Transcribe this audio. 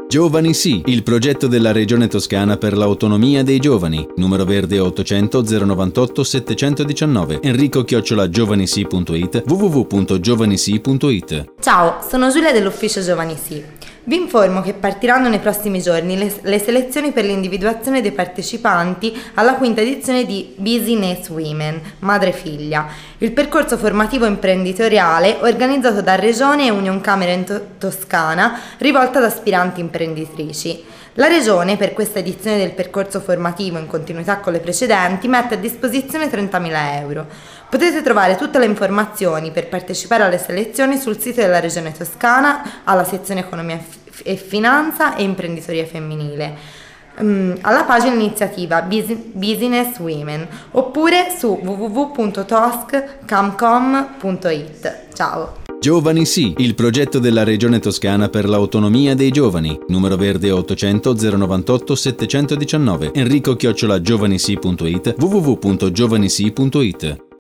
Giovani Sì, il progetto della Regione Toscana per l'autonomia dei giovani. Numero verde 800 098 719. Enrico@giovanisi.it, www.giovanisi.it. Ciao, sono Giulia dell'ufficio Giovani Sì. Vi informo che partiranno nei prossimi giorni le selezioni per l'individuazione dei partecipanti alla quinta edizione di Business Women, madre-figlia, il percorso formativo imprenditoriale organizzato da Regione e Union Camere in Toscana rivolta ad aspiranti imprenditrici. La Regione, per questa edizione del percorso formativo in continuità con le precedenti, mette a disposizione 30.000 euro. Potete trovare tutte le informazioni per partecipare alle selezioni sul sito della Regione Toscana, alla sezione Economia e Finanza e Imprenditoria Femminile, alla pagina iniziativa Business Women, oppure su www.tosccamcom.it. Ciao! Giovani Sì, il progetto della Regione Toscana per l'autonomia dei giovani. Numero verde 800 098 719. Enrico@giovanisi.it, www.giovanisi.it.